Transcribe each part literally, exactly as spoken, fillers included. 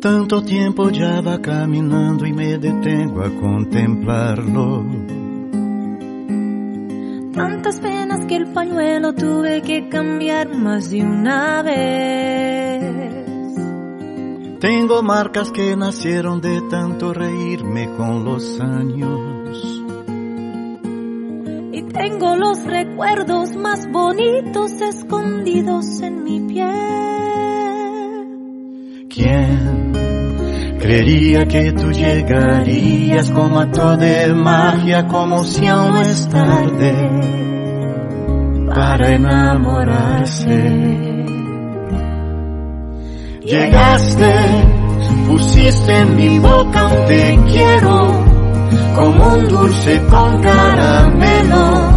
Tanto tiempo ya va caminando y me detengo a contemplarlo. Tantas penas que el pañuelo tuve que cambiar más de una vez. Tengo marcas que nacieron de tanto reírme con los años. Y tengo los recuerdos más bonitos escondidos en mi piel. ¿Quién creería que tú llegarías como acto de magia, como si aún no es tarde para enamorarse? Llegaste, pusiste en mi boca un te quiero, como un dulce con caramelo.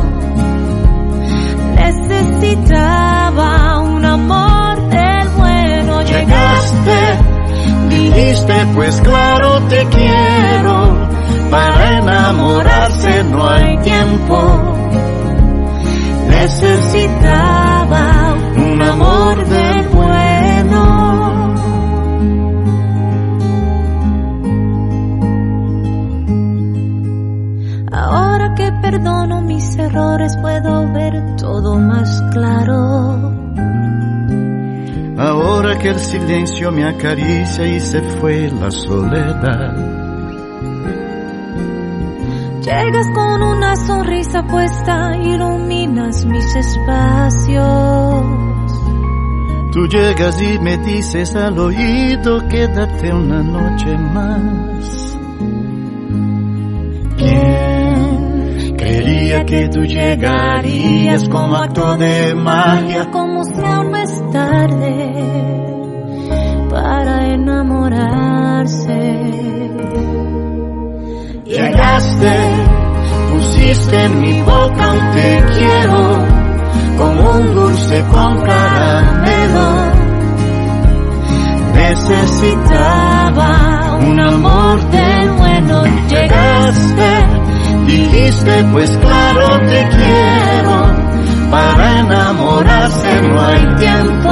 Necesitaba un amor del bueno. Llegaste, dijiste pues claro te quiero, para enamorarse no hay tiempo. Necesitaba un amor del bueno. Ahora que perdono mis errores puedo ver todo más claro. Ahora que el silencio me acaricia y se fue la soledad. Llegas con una sonrisa puesta, iluminas mis espacios. Tú llegas y me dices al oído, quédate una noche más. ¿Quién creería que tú llegarías como acto de magia, como si aún no es tarde para enamorarse? Llegaste, pusiste en mi boca un te quiero, como un dulce con caramelo. Necesitaba un amor del bueno. Llegaste, dijiste pues claro te quiero, para enamorarse no hay tiempo.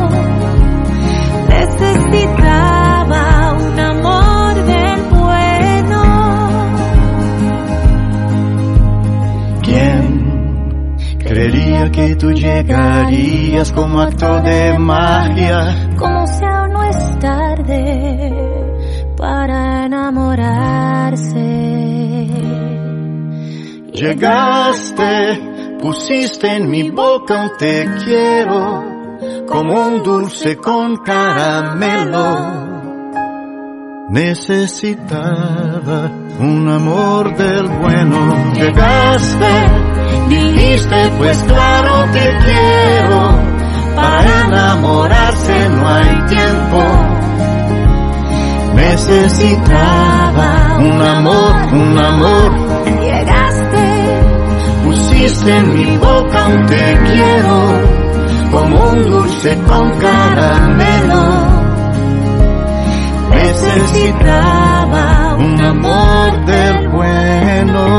Necesitaba un amor del bueno. ¿Quién creería que tú llegarías como acto de magia, como si aún no es tarde para enamorarse? Llegaste, pusiste en mi boca un te quiero, como un dulce con caramelo. Necesitaba un amor del bueno. Llegaste, dijiste pues claro te quiero, para enamorarse no hay tiempo. Necesitaba un amor, un amor. Llegaste, pusiste en mi boca un te quiero, como un dulce con caramelo. Necesitaba un amor del bueno.